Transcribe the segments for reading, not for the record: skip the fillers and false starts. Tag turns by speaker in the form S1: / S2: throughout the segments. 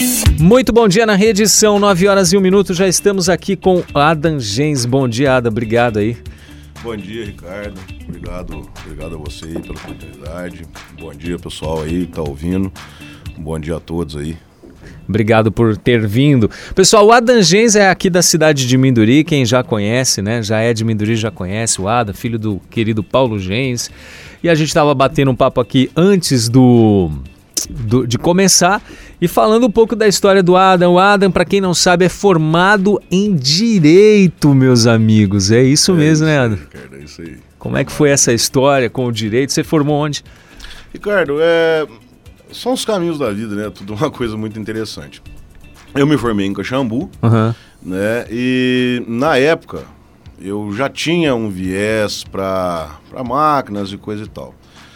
S1: Muito bom dia na rede, são 9h01, já estamos aqui com Adam Gens. Bom dia, Adam, obrigado aí.
S2: Bom dia, Ricardo, obrigado a você aí pela oportunidade. Bom dia, pessoal aí que tá ouvindo, bom dia a todos aí.
S1: Obrigado por ter vindo. Pessoal, o Adam Gens é aqui da cidade de Minduri, quem já conhece, né? Já é de Minduri, já conhece o Adam, filho do querido Paulo Gens. E a gente estava batendo um papo aqui antes de começar e falando um pouco da história do Adam. O Adam, para quem não sabe, é formado em Direito, meus amigos. É isso mesmo, né, Adam?
S2: Ricardo, é isso aí.
S1: Como é que foi essa história com o Direito? Você formou onde?
S2: Ricardo, são os caminhos da vida, né? Tudo uma coisa muito interessante. Eu me formei em Caxambu, né? E na época eu já tinha um viés para máquinas e coisa e tal.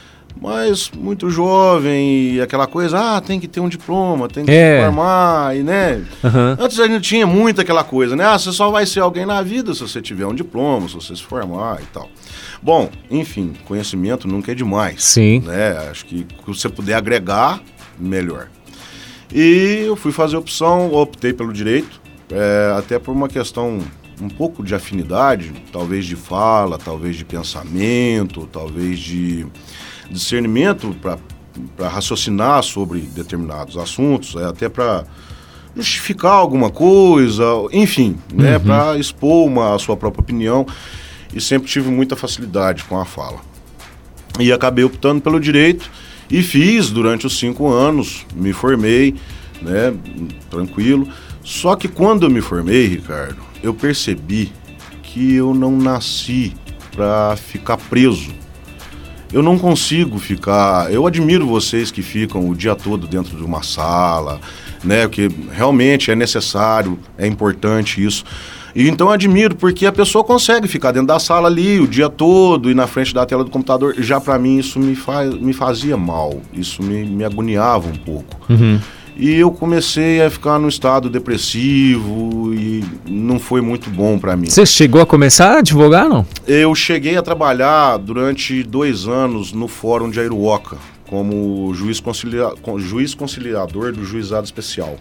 S2: Mas muito jovem e aquela coisa, tem que ter um diploma, tem que se formar, e né? Antes a gente tinha muito aquela coisa, né? Você só vai ser alguém na vida se você tiver um diploma, se você se formar e tal. Bom, enfim, conhecimento nunca é demais.
S1: Sim.
S2: Né? Acho que você puder agregar, melhor. E eu fui fazer optei pelo Direito, até por uma questão um pouco de afinidade, talvez de fala, talvez de pensamento, talvez de discernimento para raciocinar sobre determinados assuntos, até para justificar alguma coisa, enfim, né, para expor a sua própria opinião, e sempre tive muita facilidade com a fala. E acabei optando pelo Direito e fiz durante os 5 anos, me formei, né, tranquilo. Só que quando eu me formei, Ricardo, eu percebi que eu não nasci para ficar preso. Eu não consigo ficar... Eu admiro vocês que ficam o dia todo dentro de uma sala, né? Porque realmente é necessário, é importante isso. E então eu admiro, porque a pessoa consegue ficar dentro da sala ali o dia todo e na frente da tela do computador. Já para mim isso me fazia mal, isso me agoniava um pouco. E eu comecei a ficar num estado depressivo e não foi muito bom para mim.
S1: Você chegou a começar a advogar, não?
S2: Eu cheguei a trabalhar durante 2 anos no Fórum de Airuoca, como juiz conciliador do Juizado Especial.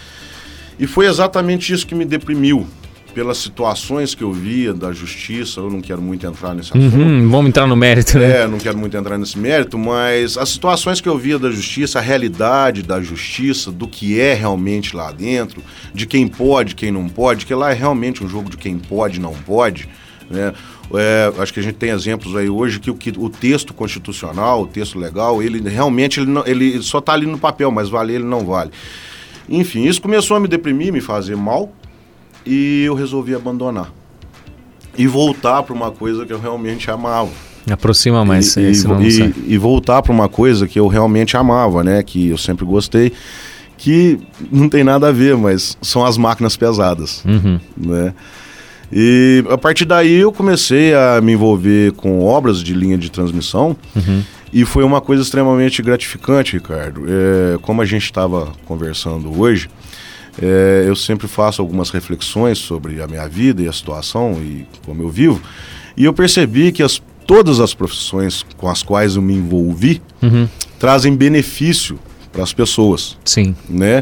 S2: E foi exatamente isso que me deprimiu, pelas situações que eu via da justiça. Eu não quero muito entrar nesse assunto.
S1: Vamos entrar no mérito, né?
S2: Não quero muito entrar nesse mérito, mas as situações que eu via da justiça, a realidade da justiça, do que é realmente lá dentro, de quem pode, quem não pode, que lá é realmente um jogo de quem pode e não pode, né? Acho que a gente tem exemplos aí hoje que o texto constitucional, o texto legal, ele realmente ele só está ali no papel, mas vale ele não vale. Enfim, isso começou a me deprimir, me fazer mal, e eu resolvi abandonar e voltar para uma coisa que eu realmente amava.
S1: Aproxima mais,
S2: e voltar para uma coisa que eu realmente amava, né? Que eu sempre gostei, que não tem nada a ver, mas são as máquinas pesadas, né? E a partir daí eu comecei a me envolver com obras de linha de transmissão, e foi uma coisa extremamente gratificante, Ricardo. Como a gente estava conversando hoje, eu sempre faço algumas reflexões sobre a minha vida e a situação e como eu vivo, e eu percebi que todas as profissões com as quais eu me envolvi trazem benefício para as pessoas.
S1: Sim.
S2: Né?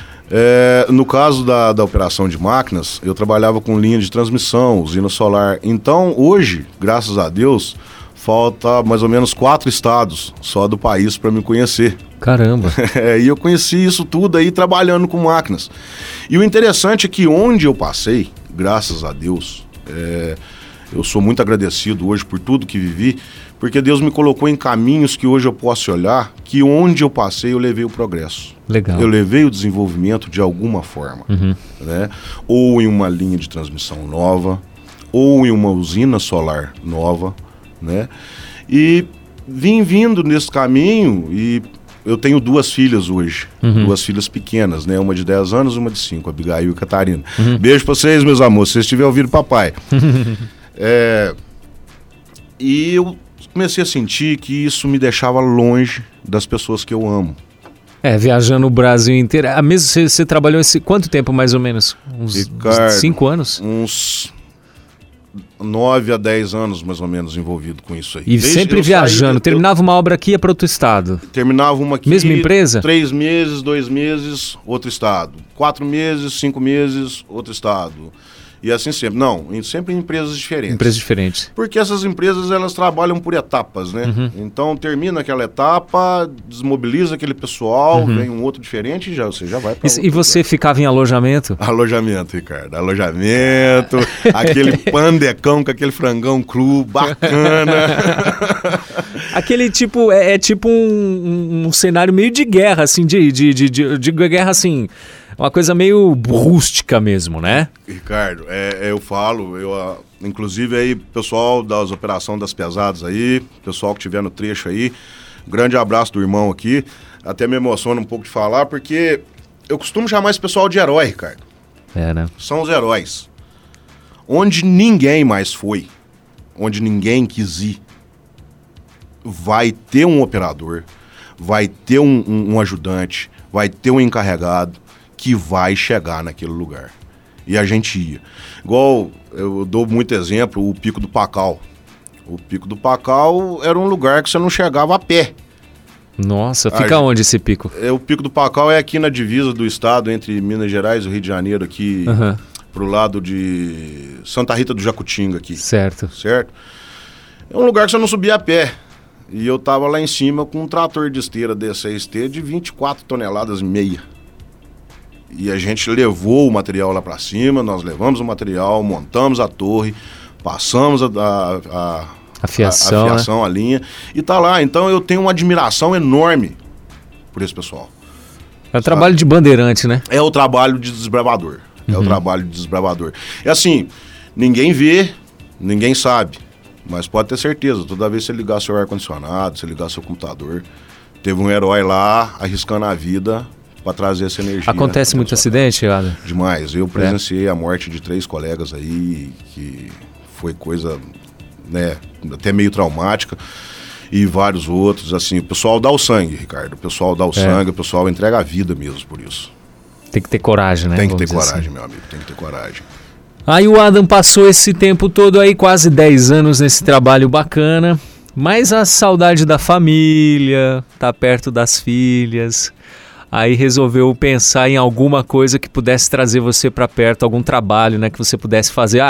S2: No caso da operação de máquinas, eu trabalhava com linha de transmissão, usina solar. Então, hoje, graças a Deus, falta mais ou menos 4 estados só do país para me conhecer.
S1: Caramba!
S2: E eu conheci isso tudo aí trabalhando com máquinas. E o interessante é que onde eu passei, graças a Deus, eu sou muito agradecido hoje por tudo que vivi, porque Deus me colocou em caminhos que hoje eu posso olhar, que onde eu passei eu levei o progresso.
S1: Legal.
S2: Eu levei o desenvolvimento de alguma forma, né? Ou em uma linha de transmissão nova, ou em uma usina solar nova, né? E vim vindo nesse caminho, e eu tenho 2 filhas hoje, 2 filhas pequenas, né? Uma de 10 anos e uma de 5, Abigail e Catarina. Beijo pra vocês, meus amores, se vocês estiverem ouvindo papai. E eu comecei a sentir que isso me deixava longe das pessoas que eu amo.
S1: Viajando o Brasil inteiro. Mesmo você trabalhou quanto tempo mais ou menos? Uns 5 anos?
S2: 9 a 10 anos, mais ou menos, envolvido com isso aí.
S1: E sempre viajando. Terminava uma obra aqui e ia para outro estado?
S2: Terminava uma aqui.
S1: Mesma empresa?
S2: 3 meses, 2 meses, outro estado. 4 meses, 5 meses, outro estado. E assim sempre. Não, sempre em empresas diferentes.
S1: Empresas diferentes.
S2: Porque essas empresas, elas trabalham por etapas, né? Então, termina aquela etapa, desmobiliza aquele pessoal, vem um outro diferente e você já vai para outro.
S1: E você ficava em alojamento?
S2: Alojamento, Ricardo. Alojamento, aquele pandecão com aquele frangão cru, bacana.
S1: Aquele tipo, é tipo um cenário meio de guerra, assim, de guerra, assim... Uma coisa meio rústica mesmo, né?
S2: Ricardo, eu falo, inclusive aí, pessoal das Operação das Pesadas aí, pessoal que estiver no trecho aí, grande abraço do irmão aqui, até me emociona um pouco de falar, porque eu costumo chamar esse pessoal de herói, Ricardo.
S1: Né?
S2: São os heróis. Onde ninguém mais foi, onde ninguém quis ir, vai ter um operador, vai ter um ajudante, vai ter um encarregado, que vai chegar naquele lugar. E a gente ia. Igual, eu dou muito exemplo, o Pico do Pacal. O Pico do Pacal era um lugar que você não chegava a pé.
S1: Nossa, fica onde esse pico?
S2: O Pico do Pacal é aqui na divisa do estado, entre Minas Gerais e o Rio de Janeiro, aqui pro lado de Santa Rita do Jacutinga aqui.
S1: Certo.
S2: É um lugar que você não subia a pé. E eu tava lá em cima com um trator de esteira D6T de 24 toneladas e meia. E a gente levou o material lá para cima, nós levamos o material, montamos a torre, passamos a fiação, a linha, e tá lá. Então eu tenho uma admiração enorme por esse pessoal.
S1: É o trabalho de bandeirante, né?
S2: É o trabalho de desbravador. É o trabalho de desbravador. É assim, ninguém vê, ninguém sabe, mas pode ter certeza, toda vez que você ligar seu ar-condicionado, você ligar seu computador, teve um herói lá arriscando a vida para trazer essa energia.
S1: Acontece muito acidente, Ada?
S2: Demais. Eu presenciei a morte de 3 colegas aí, que foi coisa, né, até meio traumática, e vários outros, assim, o pessoal dá o sangue, Ricardo, o pessoal dá o sangue, o pessoal entrega a vida mesmo por isso.
S1: Tem que ter coragem, né?
S2: Tem que ter coragem, meu amigo, tem que ter coragem.
S1: Aí o Adam passou esse tempo todo aí, quase 10 anos nesse trabalho bacana, mas a saudade da família, tá perto das filhas... Aí resolveu pensar em alguma coisa que pudesse trazer você para perto, algum trabalho, né, que você pudesse fazer.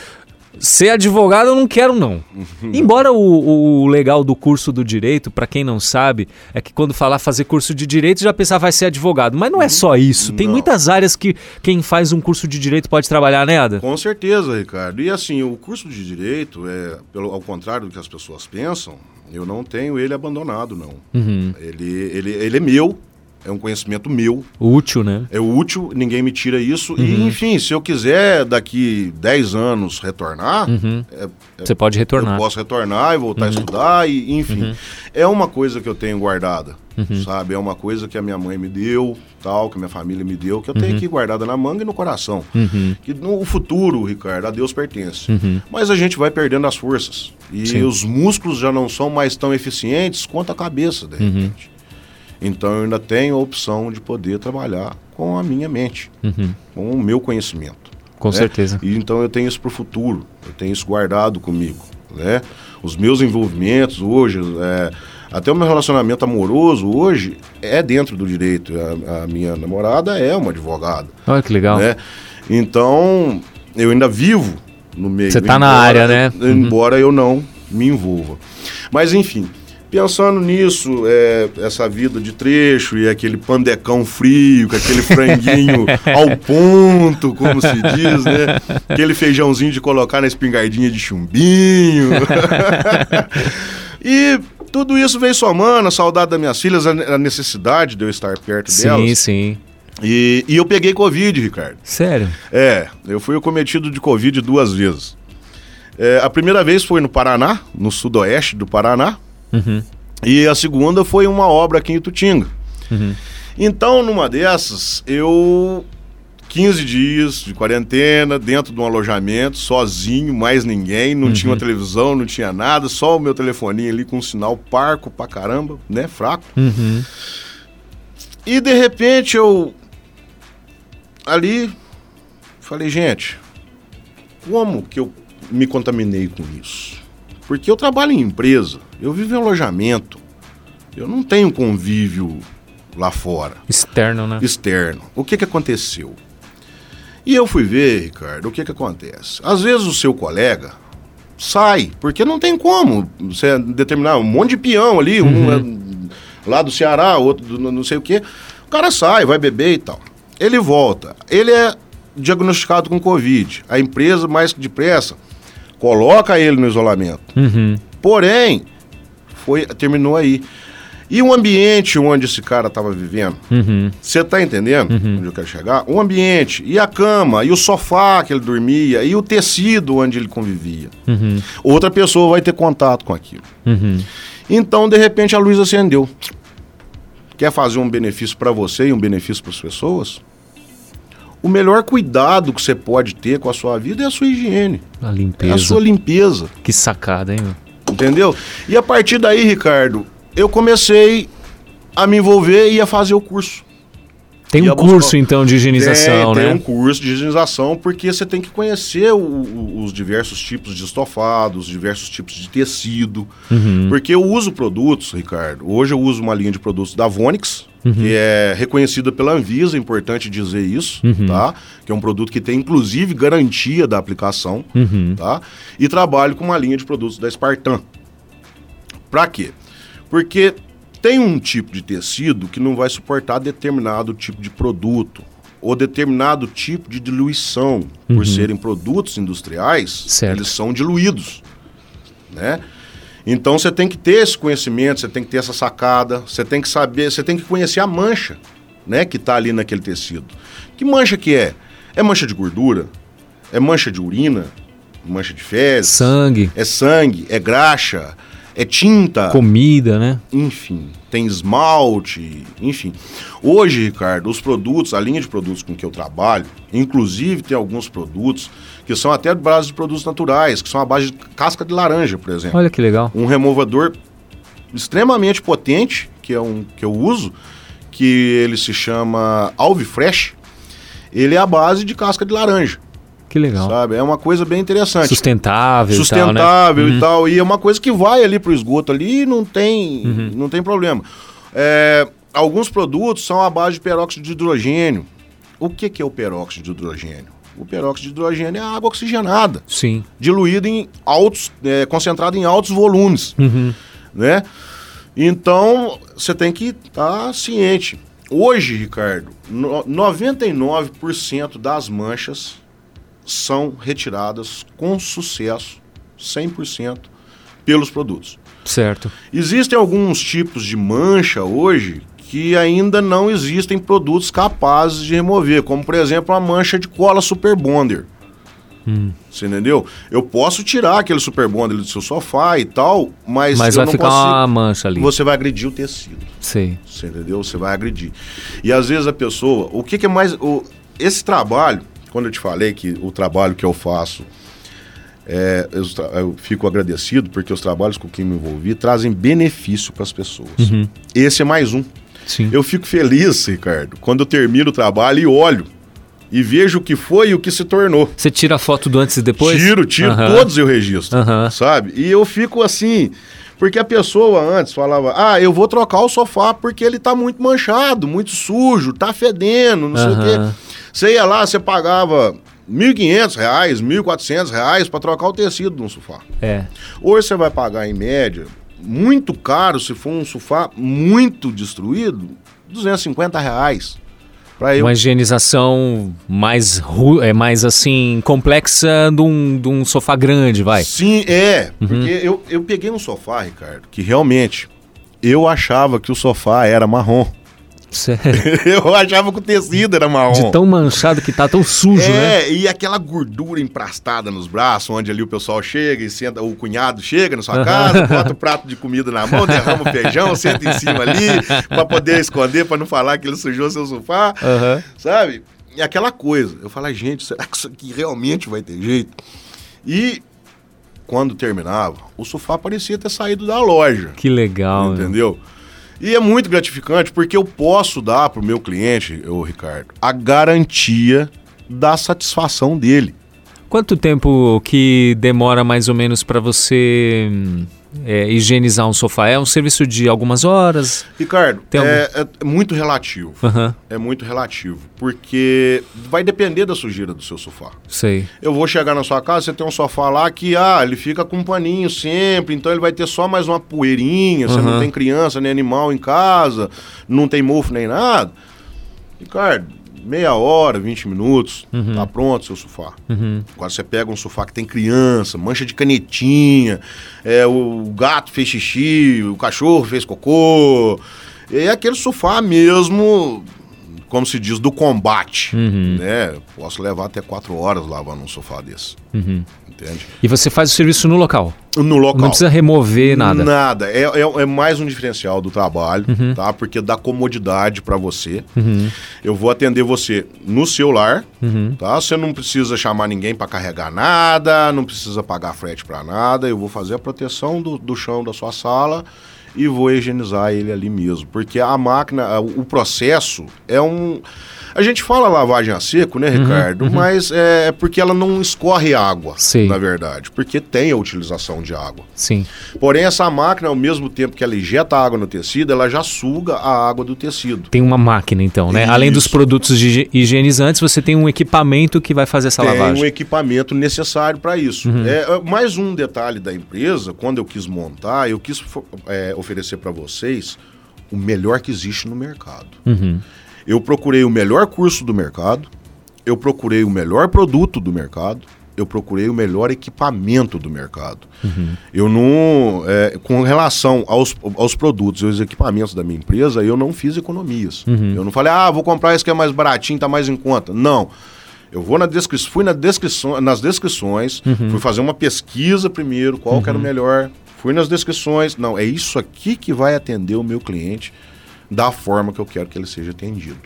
S1: Ser advogado eu não quero, não. Embora o legal do curso do direito, para quem não sabe, é que quando falar fazer curso de direito já pensar vai ser advogado. Mas não é só isso. Tem muitas áreas que quem faz um curso de direito pode trabalhar, né, Ada?
S2: Com certeza, Ricardo. E assim, o curso de direito, ao contrário do que as pessoas pensam, eu não tenho ele abandonado, não. Ele é meu. É um conhecimento meu.
S1: Útil, né?
S2: É útil, ninguém me tira isso. E, enfim, se eu quiser daqui 10 anos retornar...
S1: Você pode retornar.
S2: Eu posso retornar e voltar a estudar, e enfim. É uma coisa que eu tenho guardada, sabe? É uma coisa que a minha mãe me deu, tal, que a minha família me deu, que eu tenho aqui guardada na manga e no coração. Que no futuro, Ricardo, a Deus pertence. Mas a gente vai perdendo as forças. E os músculos já não são mais tão eficientes quanto a cabeça, de repente. Então eu ainda tenho a opção de poder trabalhar com a minha mente, com o meu conhecimento.
S1: Com certeza.
S2: E então eu tenho isso para o futuro, eu tenho isso guardado comigo, né? Os meus envolvimentos hoje, até o meu relacionamento amoroso hoje é dentro do direito. A minha namorada é uma advogada.
S1: Olha que legal.
S2: Né? Então eu ainda vivo no meio.
S1: Você está na área, né?
S2: Embora eu não me envolva. Mas enfim... Pensando nisso, essa vida de trecho e aquele pandecão frio, com aquele franguinho ao ponto, como se diz, né? Aquele feijãozinho de colocar na espingardinha de chumbinho. E tudo isso veio somando, a saudade das minhas filhas, a necessidade de eu estar perto delas.
S1: Sim.
S2: E eu peguei Covid, Ricardo.
S1: Sério?
S2: Eu fui acometido de Covid 2 vezes. A primeira vez foi no Paraná, no sudoeste do Paraná. E a segunda foi uma obra aqui em Itutinga. Então, numa dessas, 15 dias de quarentena, dentro de um alojamento, sozinho, mais ninguém, não tinha uma televisão, não tinha nada, só o meu telefoninho ali com um sinal parco pra caramba, né, fraco. E de repente eu ali falei, gente, como que eu me contaminei com isso? Porque eu trabalho em empresa, eu vivo em alojamento, eu não tenho convívio lá fora.
S1: Externo, né?
S2: Externo. O que aconteceu? E eu fui ver, Ricardo, o que acontece? Às vezes o seu colega sai, porque não tem como você determinar um monte de peão ali, um lá do Ceará, outro do não sei o quê. O cara sai, vai beber e tal. Ele volta, ele é diagnosticado com Covid. A empresa, mais depressa, coloca ele no isolamento. Porém, terminou aí. E o ambiente onde esse cara estava vivendo, você tá entendendo onde eu quero chegar? O ambiente, e a cama, e o sofá que ele dormia, e o tecido onde ele convivia. Outra pessoa vai ter contato com aquilo. Então, de repente, a luz acendeu. Quer fazer um benefício para você e um benefício para as pessoas? O melhor cuidado que você pode ter com a sua vida é a sua higiene.
S1: A limpeza.
S2: É a sua limpeza.
S1: Que sacada, hein, meu?
S2: Entendeu? E a partir daí, Ricardo, eu comecei a me envolver e a fazer o curso.
S1: Tem um curso, então, de higienização, né?
S2: Tem um curso de higienização, porque você tem que conhecer os diversos tipos de estofados, os diversos tipos de tecido. Porque eu uso produtos, Ricardo. Hoje eu uso uma linha de produtos da Vonix, que é reconhecida pela Anvisa, é importante dizer isso, tá? Que é um produto que tem, inclusive, garantia da aplicação, tá? E trabalho com uma linha de produtos da Spartan. Pra quê? Porque tem um tipo de tecido que não vai suportar determinado tipo de produto ou determinado tipo de diluição. Por serem produtos industriais,
S1: certo,
S2: eles são diluídos, né? Então você tem que ter esse conhecimento, você tem que ter essa sacada, você tem que saber, você tem que conhecer a mancha, né, que está ali naquele tecido. Que mancha que é? É mancha de gordura? É mancha de urina? Mancha de fezes?
S1: Sangue?
S2: É sangue? É graxa? É tinta?
S1: Comida, né?
S2: Enfim, tem esmalte, enfim. Hoje, Ricardo, os produtos, a linha de produtos com que eu trabalho, inclusive tem alguns produtos que são até de base de produtos naturais, que são a base de casca de laranja, por exemplo.
S1: Olha que legal.
S2: Um removedor extremamente potente, que eu uso, que ele se chama Alvifresh, ele é a base de casca de laranja.
S1: Que legal.
S2: Sabe? É uma coisa bem interessante.
S1: Sustentável
S2: e tal. E é uma coisa que vai ali pro esgoto ali e não tem problema. Alguns produtos são à base de peróxido de hidrogênio. O que é o peróxido de hidrogênio? O peróxido de hidrogênio é água oxigenada.
S1: Sim.
S2: Diluída em concentrada em altos volumes. Né? Então, você tem que estar ciente. Hoje, Ricardo, 99% das manchas são retiradas com sucesso, 100%, pelos produtos.
S1: Certo.
S2: Existem alguns tipos de mancha hoje que ainda não existem produtos capazes de remover, como, por exemplo, a mancha de cola Super Bonder. Você entendeu? Eu posso tirar aquele Super Bonder do seu sofá e tal, mas
S1: vai
S2: eu não
S1: ficar
S2: consigo.
S1: uma mancha ali.
S2: Você vai agredir o tecido.
S1: Sei.
S2: Você entendeu? Você vai agredir. E às vezes a pessoa... O que é mais... Esse trabalho... Quando eu te falei que o trabalho que eu faço, eu fico agradecido porque os trabalhos com que me envolvi trazem benefício para as pessoas. Esse é mais um.
S1: Sim.
S2: Eu fico feliz, Ricardo, quando eu termino o trabalho e olho e vejo o que foi e o que se tornou.
S1: Você tira a foto do antes e depois?
S2: Tiro, todos eu registro, sabe? E eu fico assim... Porque a pessoa antes falava, eu vou trocar o sofá porque ele tá muito manchado, muito sujo, tá fedendo, não sei o quê. Você ia lá, você pagava R$1.500, R$1.400 para trocar o tecido de um sofá. Hoje você vai pagar, em média, muito caro, se for um sofá muito destruído, R$250.
S1: Uma higienização mais assim, complexa de um sofá grande, vai.
S2: Sim, porque eu peguei um sofá, Ricardo, que realmente eu achava que o sofá era marrom.
S1: Sério?
S2: Eu achava que o tecido era marrom.
S1: De tão manchado que tá, tão sujo, né?
S2: E aquela gordura emplastada nos braços, onde ali o pessoal chega e senta, o cunhado chega na sua casa, bota o prato de comida na mão, derrama o feijão, senta em cima ali, pra poder esconder, pra não falar que ele sujou seu sofá, sabe? E aquela coisa. Eu falei, gente, será que isso aqui realmente vai ter jeito? E quando terminava, o sofá parecia ter saído da loja.
S1: Que legal,
S2: entendeu? E é muito gratificante porque eu posso dar para o meu cliente, Ricardo, a garantia da satisfação dele.
S1: Quanto tempo que demora mais ou menos para você higienizar um sofá? É um serviço de algumas horas?
S2: Ricardo, é muito relativo.
S1: Uhum.
S2: É muito relativo, porque vai depender da sujeira do seu sofá.
S1: Sei.
S2: Eu vou chegar na sua casa, você tem um sofá lá que ele fica com um paninho sempre, então ele vai ter só mais uma poeirinha, você não tem criança nem animal em casa, não tem mofo nem nada. Ricardo, meia hora, 20 minutos, tá pronto o seu sofá. Agora você pega um sofá que tem criança, mancha de canetinha, o gato fez xixi, o cachorro fez cocô, é aquele sofá mesmo, como se diz, do combate, né? Posso levar até 4 horas lavando um sofá desse. Entende?
S1: E você faz o serviço no local?
S2: No local.
S1: Não precisa remover nada?
S2: Nada. É mais um diferencial do trabalho, tá? Porque dá comodidade para você. Eu vou atender você no seu lar, tá? Você não precisa chamar ninguém para carregar nada, não precisa pagar frete para nada. Eu vou fazer a proteção do chão da sua sala e vou higienizar ele ali mesmo. Porque a máquina, o processo é um... A gente fala lavagem a seco, né, Ricardo? Mas é porque ela não escorre água, na verdade. Porque tem a utilização de água.
S1: Sim.
S2: Porém, essa máquina, ao mesmo tempo que ela injeta água no tecido, ela já suga a água do tecido.
S1: Tem uma máquina, então, né?
S2: Isso.
S1: Além dos produtos higienizantes, você tem um equipamento que vai fazer essa lavagem.
S2: Tem um equipamento necessário para isso. Mais um detalhe da empresa, quando eu quis montar, eu quis oferecer para vocês o melhor que existe no mercado. Eu procurei o melhor curso do mercado, eu procurei o melhor produto do mercado, eu procurei o melhor equipamento do mercado. Eu não... com relação aos produtos e aos equipamentos da minha empresa, eu não fiz economias. Eu não falei, vou comprar esse que é mais baratinho, tá mais em conta. Não. Eu vou fui nas descrições, fui fazer uma pesquisa primeiro, qual que era o melhor, fui nas descrições. Não, é isso aqui que vai atender o meu cliente da forma que eu quero que ele seja atendido.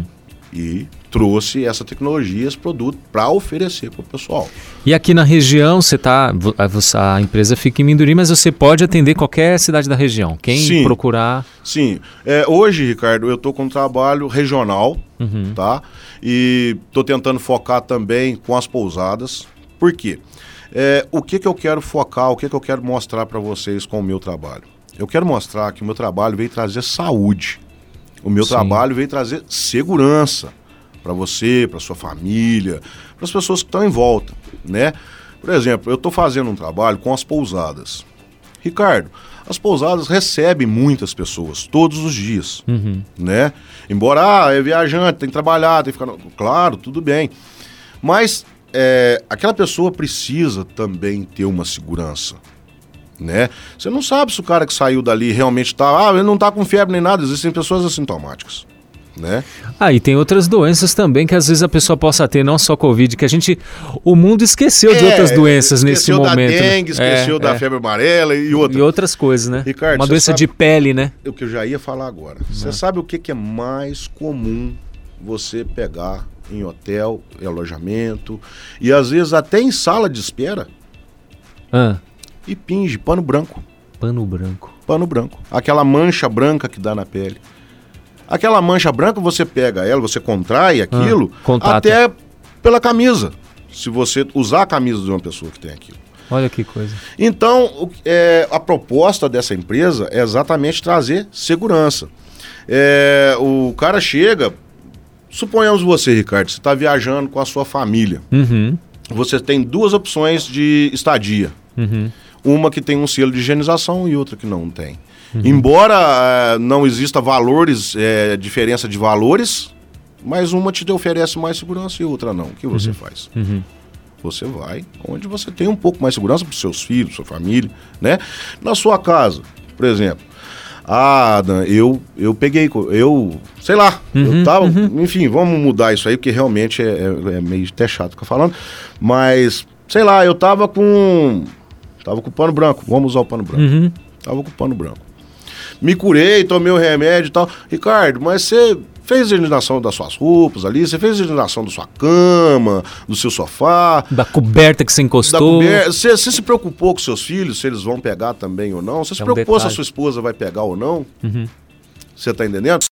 S2: E trouxe essa tecnologia, esse produto para oferecer para o pessoal.
S1: E aqui na região, a empresa fica em Minduri, mas você pode atender qualquer cidade da região. Quem procurar...
S2: Sim. Hoje, Ricardo, eu estou com um trabalho regional, tá? E estou tentando focar também com as pousadas. Por quê? O que eu quero focar, o que eu quero mostrar para vocês com o meu trabalho? Eu quero mostrar que o meu trabalho veio trazer saúde. O meu trabalho veio trazer segurança para você, para sua família, para as pessoas que estão em volta, né? Por exemplo, eu estou fazendo um trabalho com as pousadas. Ricardo, as pousadas recebem muitas pessoas todos os dias, né? Embora é viajante, tem que trabalhar, tem que ficar... Claro, tudo bem. Mas aquela pessoa precisa também ter uma segurança, né? Você não sabe se o cara que saiu dali realmente está... ele não está com febre nem nada, existem pessoas assintomáticas, né?
S1: E tem outras doenças também que às vezes a pessoa possa ter, não só Covid, que o mundo esqueceu de outras doenças nesse momento.
S2: Esqueceu da dengue, esqueceu da febre amarela e
S1: outras coisas, né?
S2: Ricardo,
S1: uma doença de pele, né?
S2: O que eu já ia falar agora. Você sabe o que é mais comum você pegar em hotel, em alojamento e às vezes até em sala de espera? E pinge, pano branco.
S1: Pano branco.
S2: Pano branco. Aquela mancha branca que dá na pele. Aquela mancha branca, você pega ela, você contrai aquilo, até pela camisa. Se você usar a camisa de uma pessoa que tem aquilo.
S1: Olha que coisa.
S2: Então, a proposta dessa empresa é exatamente trazer segurança. O cara chega... Suponhamos você, Ricardo, você está viajando com a sua família. Você tem 2 opções de estadia. Uma que tem um selo de higienização e outra que não tem. Embora não exista diferença de valores, mas uma te oferece mais segurança e outra não. O que você faz? Você vai onde você tem um pouco mais segurança para os seus filhos, sua família, né? Na sua casa, por exemplo. Dan, eu peguei, sei lá, eu tava, enfim, vamos mudar isso aí, porque realmente é meio até chato ficar falando, mas, sei lá, eu tava com o pano branco, vamos usar o pano branco, tava com o pano branco. Me curei, tomei o remédio e tal. Ricardo, mas você fez a higienização das suas roupas ali, você fez a higienização da sua cama, do seu sofá.
S1: Da coberta que você encostou.
S2: Você se preocupou com seus filhos, se eles vão pegar também ou não? Você se preocupou se a sua esposa vai pegar ou não? Você tá entendendo?